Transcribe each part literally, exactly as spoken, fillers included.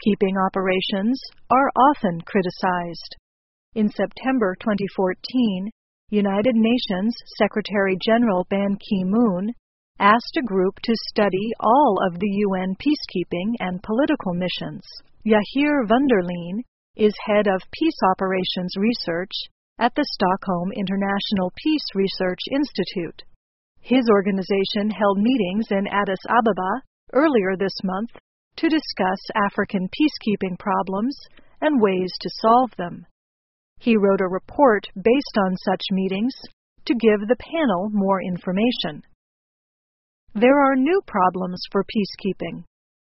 peacekeeping operations are often criticized. In September twenty fourteen, United Nations Secretary-General Ban Ki-moon asked a group to study all of the U N peacekeeping and political missions. Geert van der Leen is head of Peace Operations Research at the Stockholm International Peace Research Institute. His organization held meetings in Addis Ababa earlier this month to discuss African peacekeeping problems and ways to solve them. He wrote a report based on such meetings to give the panel more information. There are new problems for peacekeeping.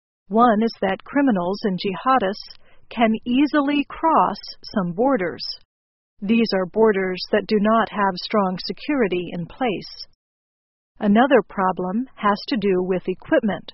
One is that criminals and jihadists can easily cross some borders. These are borders that do not have strong security in place. Another problem has to do with equipment.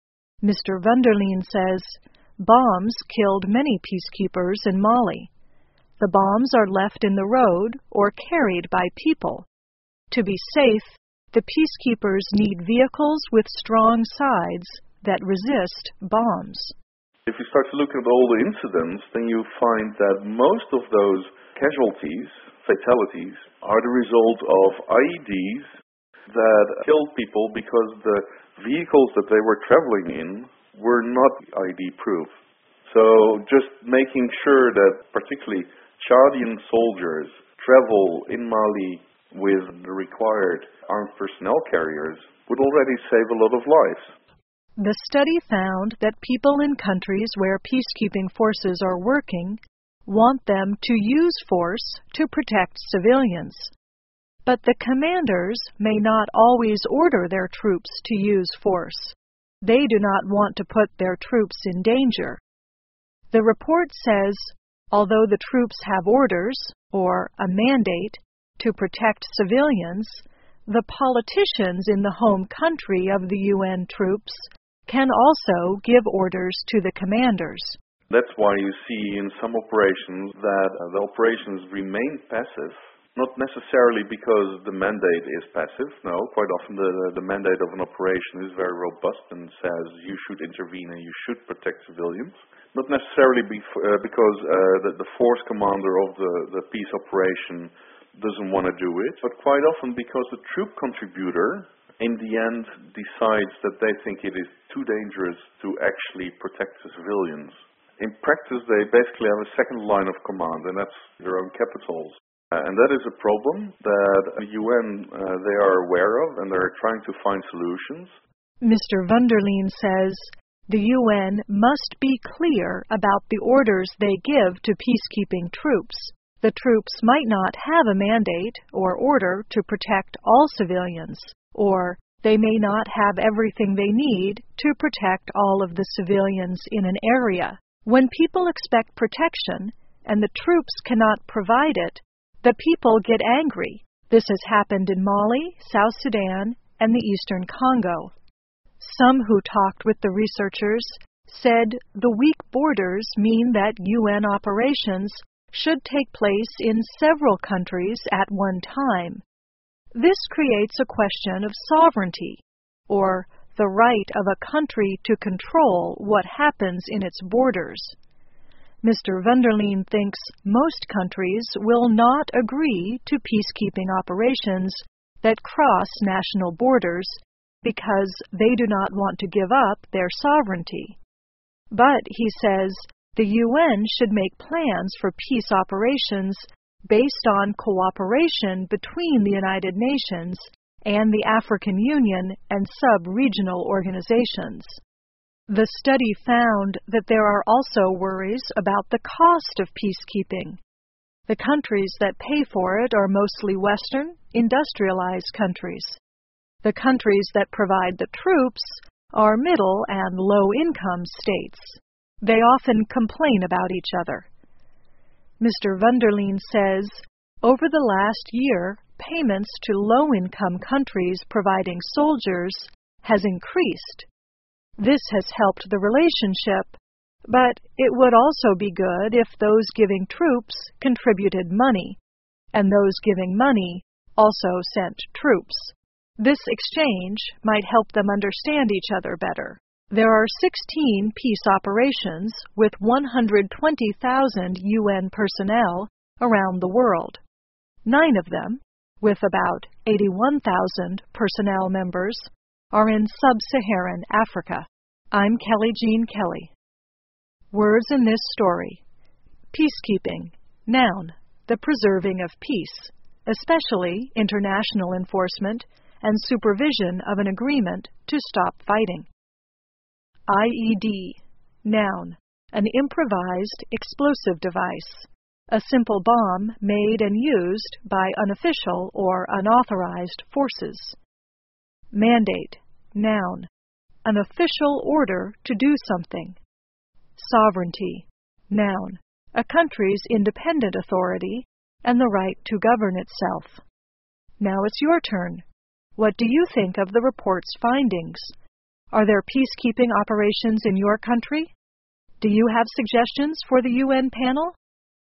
Mister van der Leen says, bombs killed many peacekeepers in Mali. The bombs are left in the road or carried by people. To be safe, the peacekeepers need vehicles with strong sides that resist bombs. If you start to look at all the incidents, then you find that most of those casualties, fatalities, are the result of I E Ds that killed people because the vehicles that they were traveling in were not I E D-proof. So just making sure that particularly Chadian soldiers travel in Mali with the required armed personnel carriers would already save a lot of lives. The study found that people in countries where peacekeeping forces are working want them to use force to protect civilians. But the commanders may not always order their troops to use force. They do not want to put their troops in danger. The report says, although the troops have orders, or a mandate, to protect civilians, the politicians in the home country of the U N troops can also give orders to the commanders. That's why you see in some operations that uh, the operations remain passive, not necessarily because the mandate is passive. No, quite often the, the mandate of an operation is very robust and says you should intervene and you should protect civilians. Not necessarily bef- uh, because uh, the, the force commander of the, the peace operation doesn't want to do it, but quite often because the troop contributor in the end decides that they think it is too dangerous to actually protect the civilians. In practice, they basically have a second line of command, and that's their own capitals. Uh, and that is a problem that the U N, uh, they are aware of, and they're trying to find solutions. Mister van der Leen says the U N must be clear about the orders they give to peacekeeping troops. The troops might not have a mandate or order to protect all civilians, or they may not have everything they need to protect all of the civilians in an area. When people expect protection and the troops cannot provide it, the people get angry. This has happened in Mali, South Sudan, and the Eastern Congo. Some who talked with the researchers said the weak borders mean that U N operations should take place in several countries at one time. This creates a question of sovereignty, or the right of a country to control what happens in its borders. Mister van der Leen thinks most countries will not agree to peacekeeping operations that cross national borders because they do not want to give up their sovereignty. But, he says, the U N should make plans for peace operations based on cooperation between the United Nations and the African Union and sub-regional organizations. The study found that there are also worries about the cost of peacekeeping. The countries that pay for it are mostly Western, industrialized countries. The countries that provide the troops are middle and low-income states. They often complain about each other. Mister van der Leen says, over the last year, payments to low-income countries providing soldiers has increased. This has helped the relationship, but it would also be good if those giving troops contributed money, and those giving money also sent troops. This exchange might help them understand each other better. There are sixteen peace operations with one hundred twenty thousand U N personnel around the world. Nine of them, with about eighty-one thousand personnel members, are in sub-Saharan Africa. I'm Kelly Jean Kelly. Words in this story. Peacekeeping. Noun. The preserving of peace, especially international enforcement and supervision of an agreement to stop fighting. I E D. Noun. An improvised explosive device. A simple bomb made and used by unofficial or unauthorized forces. Mandate. Noun. An official order to do something. Sovereignty. Noun. A country's independent authority and the right to govern itself. Now it's your turn. What do you think of the report's findings? Are there peacekeeping operations in your country? Do you have suggestions for the U N panel?